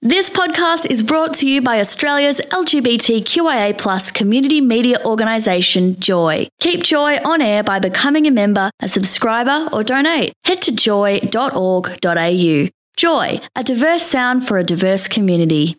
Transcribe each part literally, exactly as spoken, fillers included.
This podcast is brought to you by Australia's L G B T Q I A plus community media organisation, Joy. Keep Joy on air by becoming a member, a subscriber or donate. Head to joy dot org dot a u. Joy, a diverse sound for a diverse community.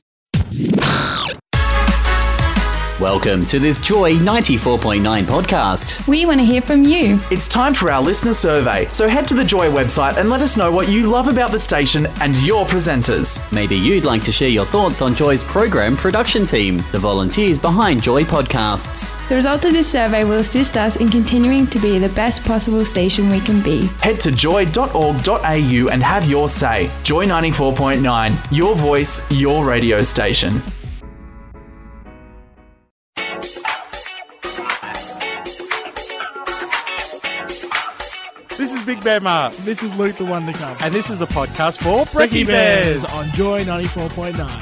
Welcome to this Joy ninety-four point nine podcast. We want to hear from you. It's time for our listener survey, so head to the Joy website and let us know what you love about the station and your presenters. Maybe you'd like to share your thoughts on Joy's program production team, the volunteers behind Joy Podcasts. The result of this survey will assist us in continuing to be the best possible station we can be. Head to joy dot org dot a u and have your say. Joy ninety-four point nine, your voice, your radio station. This is Big Bear Mark. This is Luke the One to Come. And this is a podcast for Brekkie Brekkie Bears Bears. on Joy ninety-four point nine.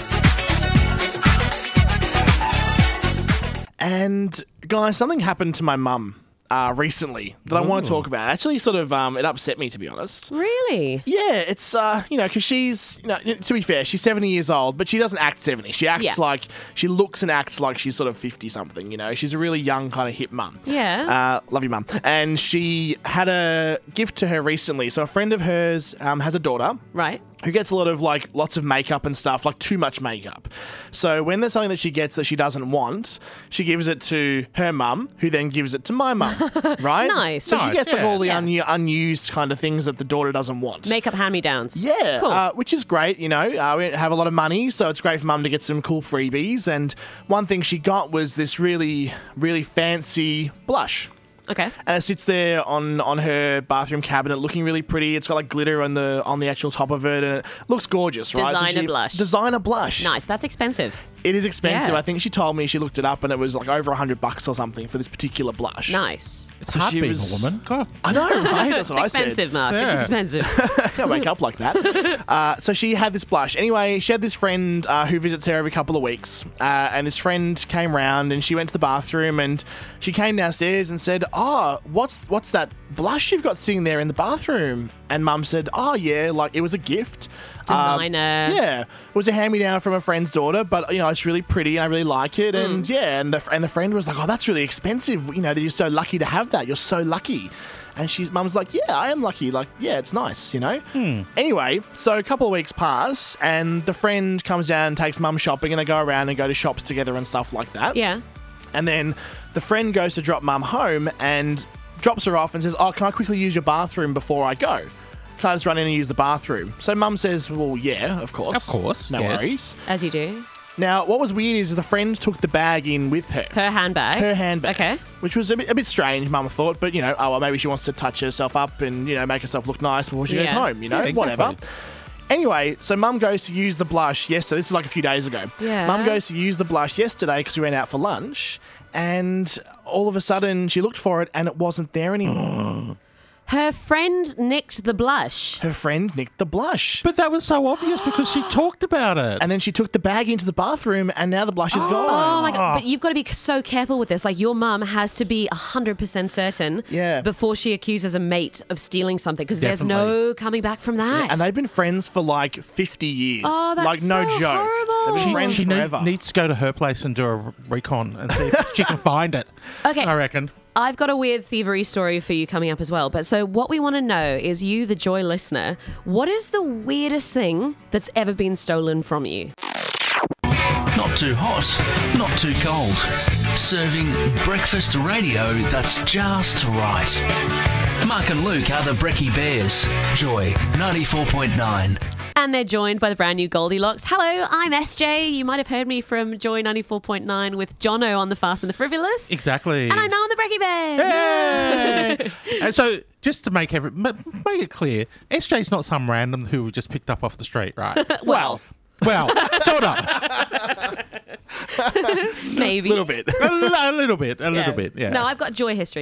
And guys, something happened to my mum uh, recently that I want to talk about. Actually, sort of, um, it upset me, to be honest. Really? Yeah, it's, uh, you know, because she's, you know, to be fair, she's seventy years old, but she doesn't act seventy. She acts Yeah. like, she looks and acts like she's sort of fifty-something, you know. She's a really young, kind of hip mum. Yeah. Uh, love you, mum. And she had a gift to her recently. So a friend of hers um, has a daughter. Right. Who gets a lot of, like, lots of makeup and stuff, like too much makeup. So when there's something that she gets that she doesn't want, she gives it to her mum, who then gives it to my mum, right? Nice. So she Nice, gets, like, yeah. all the Yeah. un- unused kind of things that the daughter doesn't want. Makeup hand-me-downs. Yeah, Cool. uh, which is great, you know. Uh, we don't have a lot of money, so it's great for mum to get some cool freebies. And one thing she got was this really, really fancy blush. Okay. And it sits there on, on her bathroom cabinet, looking really pretty. It's got like glitter on the on the actual top of it, and it looks gorgeous, right? Designer So she- blush. Designer blush. Nice. That's expensive. It is expensive. Yeah. I think she told me she looked it up, and it was like over a hundred bucks or something for this particular blush. Nice. It's So hard she being was- a woman. God. I know, right? That's It's what I said. expensive, Mark. Yeah. It's expensive. I can't wake up like that. Uh, so she had this blush. Anyway, she had this friend uh, who visits her every couple of weeks. Uh, and this friend came round and she went to the bathroom and she came downstairs and said, oh, what's what's that blush you've got sitting there in the bathroom? And mum said, oh, yeah, like it was a gift. It's designer. Um, yeah. It was a hand-me-down from a friend's daughter, but, you know, it's really pretty and I really like it. Mm. And, yeah, and the, and the friend was like, oh, that's really expensive. You know, you're so lucky to have that. You're so lucky. And she's mum's like, yeah, I am lucky. Like, yeah, it's nice, you know? Hmm. Anyway, so a couple of weeks pass and the friend comes down and takes mum shopping and they go around and go to shops together and stuff like that. Yeah. And then the friend goes to drop mum home and drops her off and says, oh, can I quickly use your bathroom before I go? Can I just run in and use the bathroom? So mum says, well, yeah, of course. Of course, No yes. worries. As you do. Now, what was weird is the friend took the bag in with her. Her handbag. Her handbag. Okay. Which was a bit, a bit strange, mum thought, but, you know, oh, well, maybe she wants to touch herself up and, you know, make herself look nice before she goes Yeah. home, you know, Yeah, exactly. whatever. Anyway, so mum goes to use the blush yesterday. This was like a few days ago. Yeah. Mum goes to use the blush yesterday because we went out for lunch, and all of a sudden she looked for it and it wasn't there anymore. Her friend nicked the blush. Her friend nicked the blush. But that was so obvious because she talked about it. And then she took the bag into the bathroom and now the blush is Oh gone. my God. But you've got to be so careful with this. Like, your mum has to be one hundred percent certain Yeah. before she accuses a mate of stealing something, because there's Definitely. no coming back from that. And they've been friends for like fifty years. Oh, that's like, no so joke. horrible. They've been She- friends she need- forever. needs to go to her place and do a recon and see if she can find it. Okay. I reckon. I've got a weird thievery story for you coming up as well. But so what we want to know is, you, the Joy listener, what is the weirdest thing that's ever been stolen from you? Not too hot, not too cold. Serving breakfast radio that's just right. Mark and Luke are the Brekkie Bears. Joy ninety-four point nine. And they're joined by the brand new Goldilocks. Hello, I'm S J. You might have heard me from Joy ninety-four point nine with Jono on the Fast and the Frivolous. Exactly. And I'm now on the Brekkie Bears. Hey! And so, just to make every ma- make it clear, S J's not some random who we just picked up off the street, right? Well, Well, sort of. maybe. A little bit. A, li- a little bit. A Yeah. little bit, yeah. No, I've got Joy history.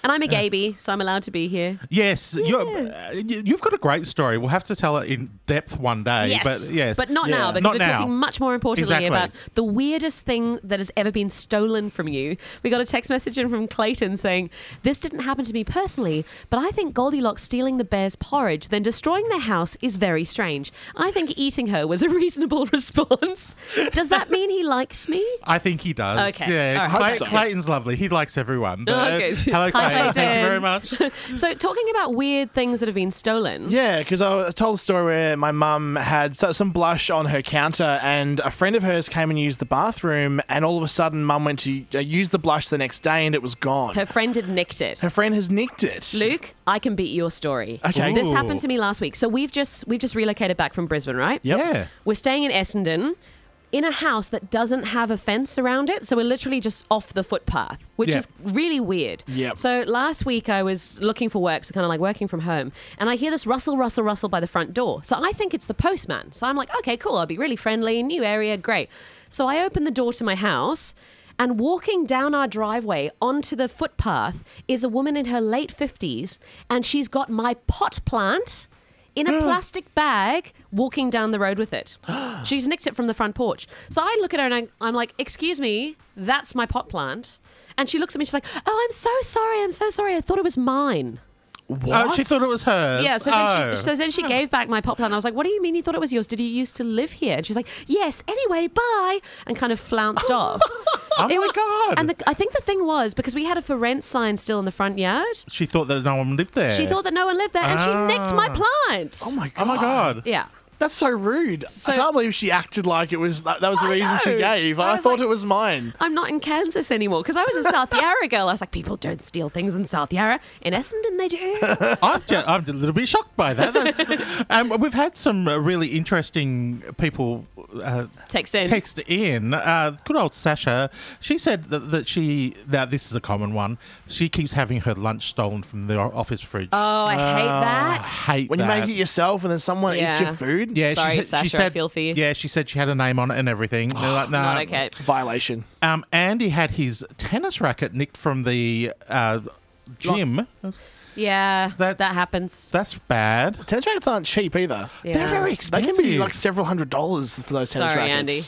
And I'm a Gaby, so I'm allowed to be here. Yes, you're, uh, you- you've got a great story. We'll have to tell it in depth one day. Yes. But yes. But not Yeah. now, because Not we're now. talking much more importantly Exactly. about the weirdest thing that has ever been stolen from you. We got a text message in from Clayton saying, "This didn't happen to me personally, but I think Goldilocks stealing the bear's porridge, then destroying their house is very strange. I think eating her was a reasonable response. Does that mean he likes me?" I think he does. Okay. Yeah. All right. Clay- Hope so. Clayton's lovely. He likes everyone. But, Oh, good. Hello, Hi, Clayton. Thank you Clayton. very much. So talking about weird things that have been stolen. Yeah, because I told a story where my mum had so- some blush on her counter and a friend of hers came and used the bathroom and all of a sudden mum went to uh, use the blush the next day and it was gone. Her friend had nicked it. Her friend has nicked it. Luke, I can beat your story. Okay. This Ooh. happened to me last week. So we've just we've just relocated back from Brisbane, right? Yep. Yeah. We're staying in Essendon in a house that doesn't have a fence around it. So we're literally just off the footpath, which Yeah. is really weird. Yep. So last week I was looking for work, so kind of like working from home, and I hear this rustle, rustle, rustle by the front door. So I think it's the postman. So I'm like, okay, cool. I'll be really friendly. New area, great. So I open the door to my house. And walking down our driveway onto the footpath is a woman in her late fifties, and she's got my pot plant in a plastic bag walking down the road with it. She's nicked it from the front porch. So I look at her and I, I'm like, "Excuse me, that's my pot plant." And she looks at me, she's like, "Oh, I'm so sorry, I'm so sorry. I thought it was mine." What? Oh, she thought it was hers. Yeah, so then, oh. she, so then she gave back my pot plant. I was like, "What do you mean you thought it was yours? Did you used to live here?" And she's like, "Yes, anyway, bye," and kind of flounced off. Oh it my was, God. And the, I think the thing was, because we had a for rent sign still in the front yard, She thought that no one lived there. she thought that no one lived there, and she nicked my Ah. plant. Oh my god. Oh my God. Yeah. That's so rude. So- I can't believe she acted like it was that, that was the I reason she know. gave. I, I was thought like- it was mine. I'm not in Kansas anymore because I was a South Yarra girl. I was like, people don't steal things in South Yarra. In Essendon, they do. I'm, just, I'm a little bit shocked by that. That's, um, we've had some uh, really interesting people uh, Text in. text in. Uh, good old Sasha. She said that, that she, now this is a common one, she keeps having her lunch stolen from the o- office fridge. Oh, I hate that. hate When you that. make it yourself and then someone eats Yeah. your food, Yeah, Sorry, she, said- she Sasha, I said, feel for you. Yeah, she said she had a name on it and everything. They're like, no. Not okay. violation. Um, Andy had his tennis racket nicked from the uh, gym. Yeah, That's- that happens. That's bad. Tennis rackets aren't cheap either. Yeah. They're very They expensive. can be like several hundred dollars for those tennis Sorry, rackets.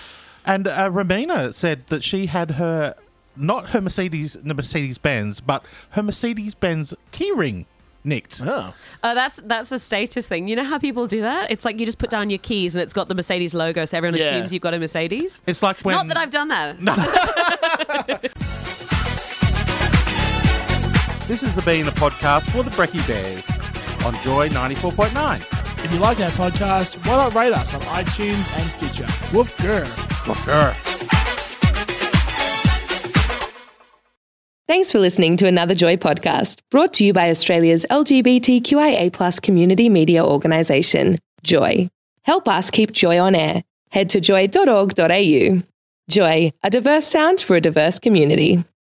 And uh, Ramina said that she had her, not her Mercedes, the Mercedes Benz, but her Mercedes Benz keyring nicked. Oh. Oh, that's that's a status thing. You know how people do that? It's like you just put down your keys and it's got the Mercedes logo, so everyone Yeah. assumes you've got a Mercedes. It's like when. Not that I've done that. This has been a podcast for the Brekkie Bears on Joy ninety-four point nine. If you like our podcast, why not rate us on iTunes and Stitcher? Woof grr. Thanks for listening to another Joy podcast, brought to you by Australia's L G B T Q I A plus community media organisation, Joy. Help us keep Joy on air. Head to joy dot org dot a u. Joy, a diverse sound for a diverse community.